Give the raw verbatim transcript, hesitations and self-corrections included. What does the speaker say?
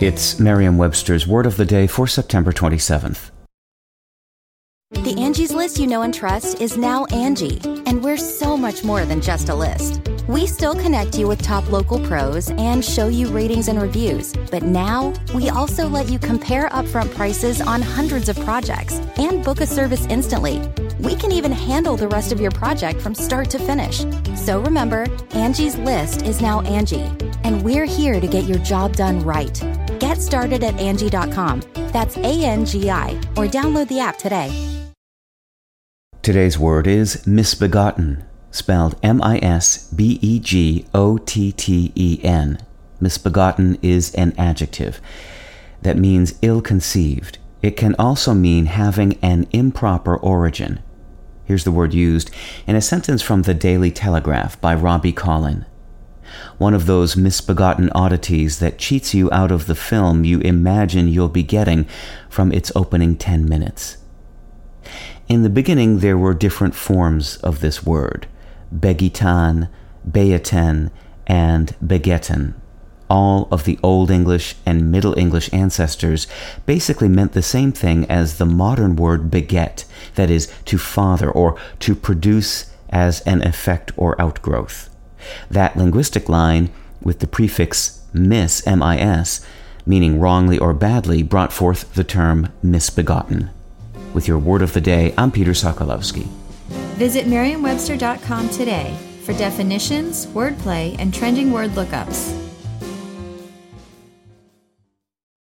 It's Merriam-Webster's Word of the Day for September twenty-seventh. The Angie's List you know and trust is now Angie, and we're so much more than just a list. We still connect you with top local pros and show you ratings and reviews, but now we also let you compare upfront prices on hundreds of projects and book a service instantly. We can even handle the rest of your project from start to finish. So remember, Angie's List is now Angie, and we're here to get your job done right. Get started at Angie dot com. That's A N G I, or download the app today. Today's word is misbegotten, spelled M I S B E G O T T E N. Misbegotten is an adjective that means ill-conceived. It can also mean having an improper origin. Here's the word used in a sentence from the Daily Telegraph by Robbie Collin. One of those misbegotten oddities that cheats you out of the film you imagine you'll be getting from its opening ten minutes. In the beginning, there were different forms of this word: begitan, beaten, and begetten. All of the Old English and Middle English ancestors basically meant the same thing as the modern word beget, that is, to father or to produce as an effect or outgrowth. That linguistic line, with the prefix mis, M I S, meaning wrongly or badly, brought forth the term misbegotten. With your Word of the Day, I'm Peter Sokolowski. Visit Merriam Webster dot com today for definitions, wordplay, and trending word lookups.